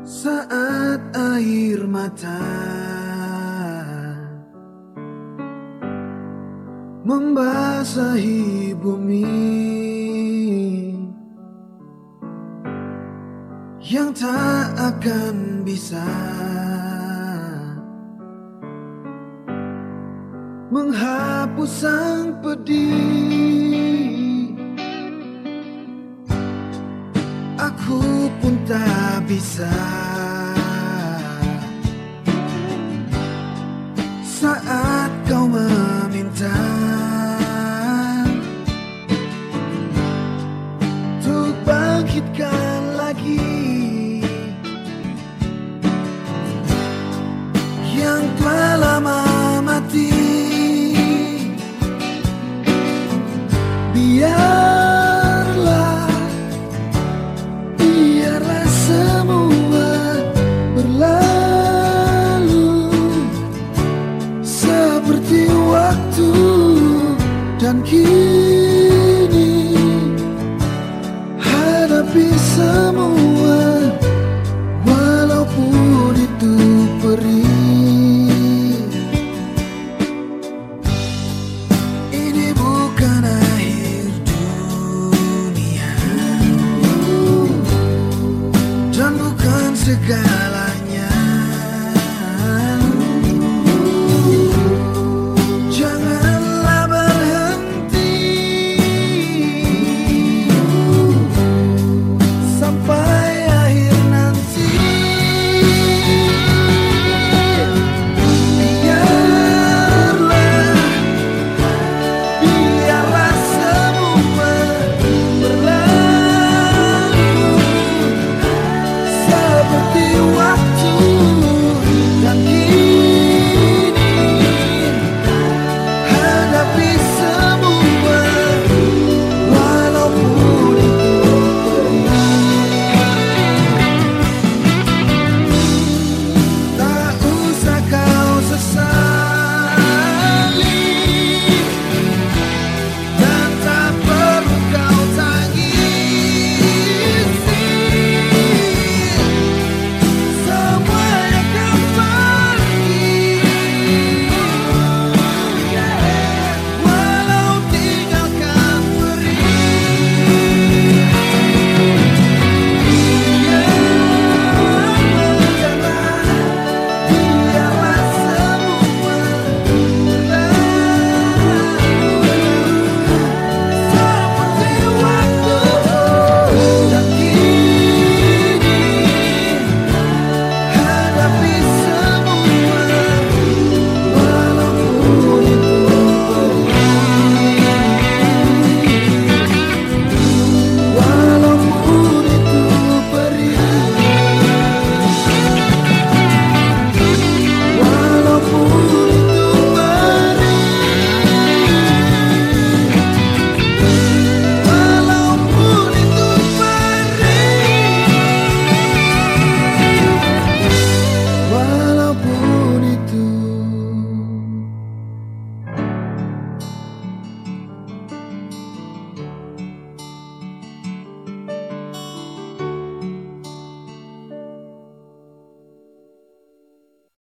Saat air mata membasahi bumi yang tak akan bisa menghapus sang pedih, aku pun tak bisa. Saat kau meminta untuk bangkitkan lagi yang telah lama mati, biarlah semua berlalu seperti waktu, dan kini hadapi semua walaupun itu perih. Ini bukan akhir dunia dan bukan segalanya. Janganlah berhenti sampai akhir nanti. Biarlah semua berlalu seperti waktu.